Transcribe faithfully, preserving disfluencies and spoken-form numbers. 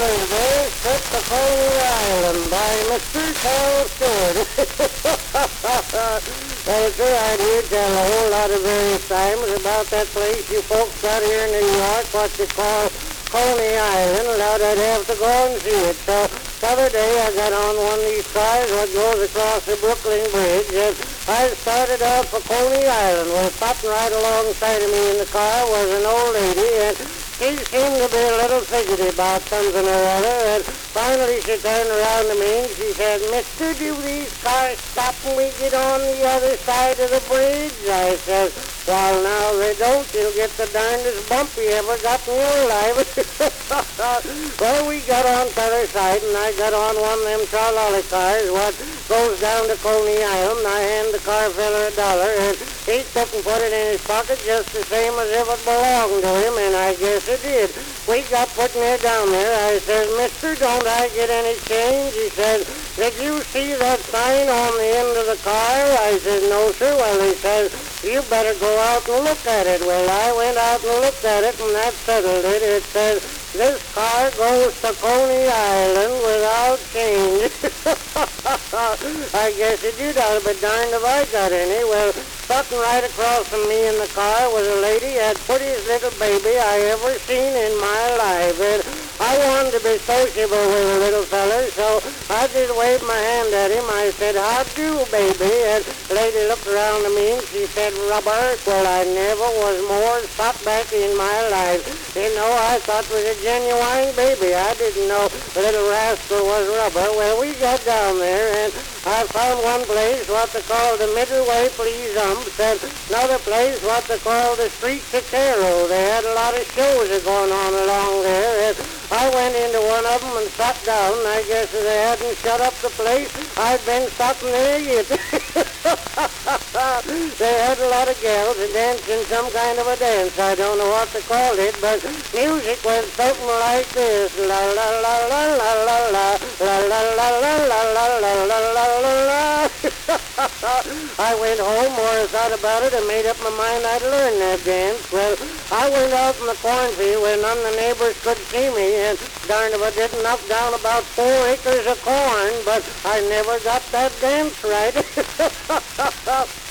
There's Trip to Coney Island by Mister Carl Stewart. That's right, you tell a whole lot of various times about that place you folks out here in New York, what you call Coney Island, allowed I'd have to go and see it. So the other day I got on one of these cars that goes across the Brooklyn Bridge, and I started out for Coney Island. Well, popping right alongside of me in the car was an old lady, and she seemed to be a little fidgety about something or other, and finally she turned around to me and she said, "Mister, do these cars stop when we get on the other side of the bridge?" I said, "Well, now they don't. You'll get the darndest bump you ever got in your life." Well, we got on the other side, and I got on one of them trolley cars what goes down to Coney Island. I hand the car fella a dollar, and he took and put it in his pocket just the same as if it belonged to him, and I guess it did. We got putting her down there. I said, "Mister, don't I get any change?" He said, "Did you see that sign on the end of the car?" I said, "No, sir." Well, he said, "You better go out and look at it." Well, I went out and looked at it, and that settled it. It said, "This car goes to Coney Island without change." I guess it did. I'll be darned if I got any. Well, sitting right across from me in the car was a lady that prettiest little baby I ever seen in my life. And I wanted to be sociable with the little feller, so I just waved my hand at him. I said, "How do, baby?" And the lady looked around at me and she said, "Rubber." Well, I never was more shot back in my life. You know, I thought it was a genuine baby. I didn't know the little rascal was rubber. Well, we got down there, and I found one place what they call the Midway Please Umps, and another place what they call the Streets of Terror. They had a lot of shows going on along there, and I went into one of them and sat down, and I guess if they hadn't shut up the place, I'd been sitting there yet. They had a lot of gals dancing some kind of a dance. I don't know what they called it, but music went something like this. La la la la la la la la la la la la la la la la la la. I went home, more I thought about it, and made up my mind I'd learn that dance. Well, I went out in the cornfield where none of the neighbors could see me, and darned if I didn't knock down about four acres of corn, but I never got that dance right.